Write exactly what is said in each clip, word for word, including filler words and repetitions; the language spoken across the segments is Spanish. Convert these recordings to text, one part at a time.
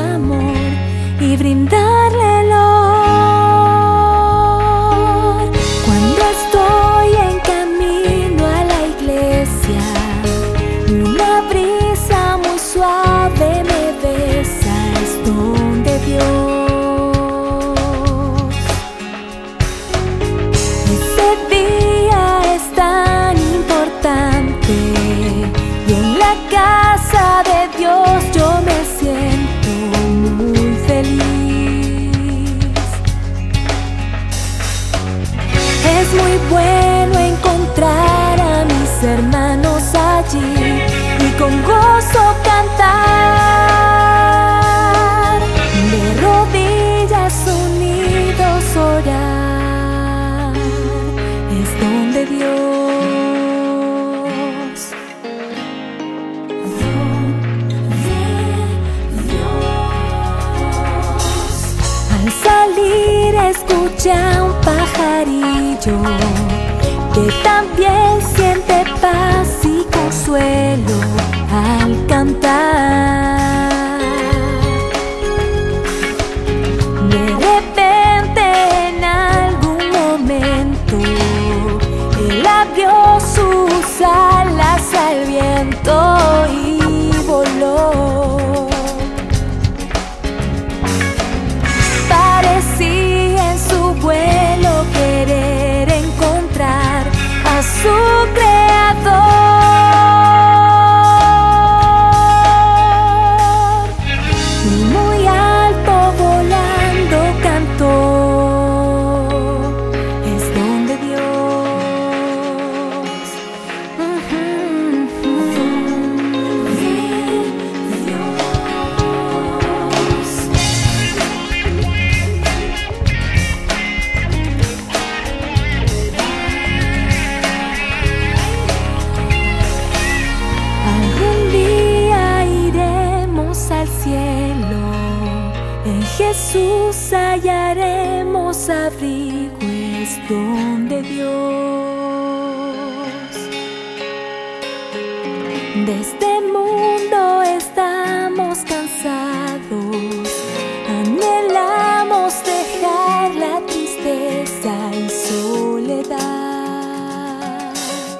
amor y brindarle el honor. Cuando estoy en camino a la iglesia, una brisa muy suave me besa, es don de Dios. Ese día es tan importante y en la casa de Dios yo me siento muy feliz. Es muy bueno encontrar a mis hermanos allí y con gozo cantar, de rodillas unidos orar, es don de Dios. Don de Dios. Al salir escucha un pajarillo que también siente paz y consuelo al cantar. De repente en algún momento él abrió sus alas al viento y voló. Parecía en su vuelo querer encontrar a su creador, y muy alto volando cantó, es don de Dios. Uh-huh. Algún día iremos al cielo, en Jesús hallaremos abrigo, es don de Dios. De este mundo estamos cansados, anhelamos dejar la tristeza y soledad,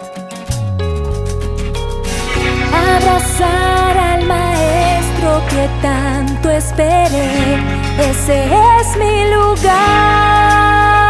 abrazar al Maestro que tanto esperé, ese es mi lugar.